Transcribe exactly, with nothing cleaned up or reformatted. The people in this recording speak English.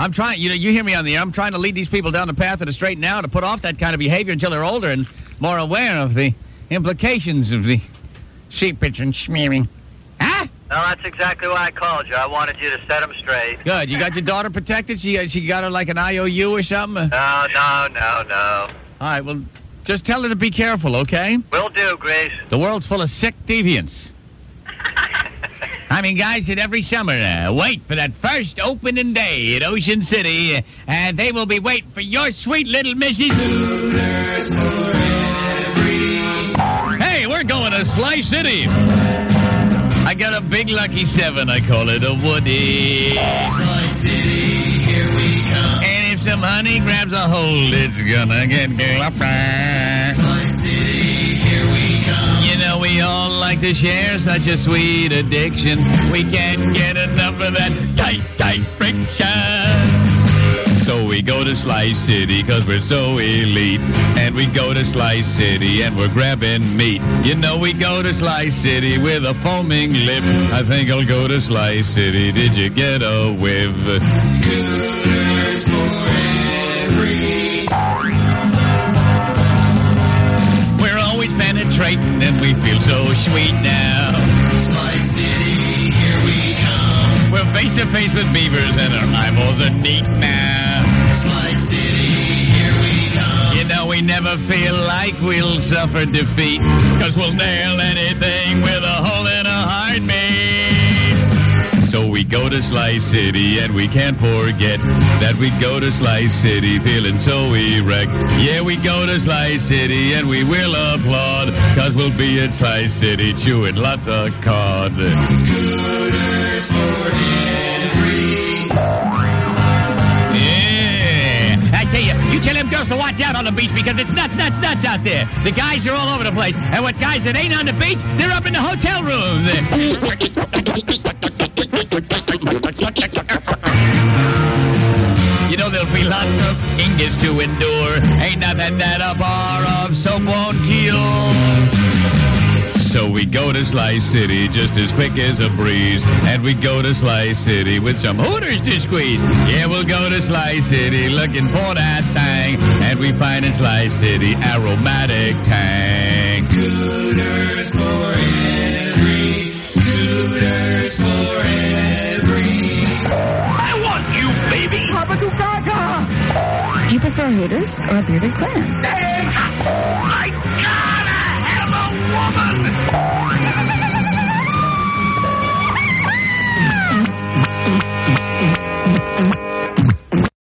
I'm trying, you know, you hear me on the air. I'm trying to lead these people down the path of the straight and narrow to put off that kind of behavior until they're older and more aware of the implications of the seepage and smearing. Huh? No, that's exactly why I called you. I wanted you to set them straight. Good. You got your daughter protected? She, she got her like an I O U or something? No, no, no, no. All right, well, just tell her to be careful, okay? Will do, Grace. The world's full of sick deviants. I mean, guys that every summer uh, wait for that first opening day at Ocean City, uh, and they will be waiting for your sweet little missus Hooters for every... Hey, we're going to Sly City. I got a big lucky seven, I call it a Woody. Sly City, here we come. And if some honey grabs a hold, it's gonna get glopper. Sly City, here we come. You know, we all like to share such a sweet addiction. We can't get enough of that tight, tight friction. So we go to Sly City because we're so elite. And we go to Sly City and we're grabbing meat. You know we go to Sly City with a foaming lip. I think I'll go to Sly City. Did you get a whiff? Cooters for every... We're always penetrating and we feel so sweet now. Sly City, here we come. We're face to face with beavers and our eyeballs are neat now. Sly City, here we come. You know we never feel like we'll suffer defeat, cause we'll nail anything with a hole in a heartbeat. So we go to Sly City and we can't forget that we go to Sly City feeling so erect. Yeah, we go to Sly City and we will applaud, cause we'll be at Sly City chewing lots of cod. Cooters for every... Yeah, I tell you, you tell them girls to watch out on the beach because it's nuts, nuts, nuts out there. The guys are all over the place. And what guys that ain't on the beach, they're up in the hotel room. You know, there'll be lots of ingots to endure. Ain't nothing that a bar of soap won't cure. So we go to Sly City just as quick as a breeze. And we go to Sly City with some Hooters to squeeze. Yeah, we'll go to Sly City looking for that thing. And we find in Sly City aromatic tang. Hooters for every, Hooters for every. I want you, baby. Do you prefer Hooters or a bearded clam? I gotta have a woman.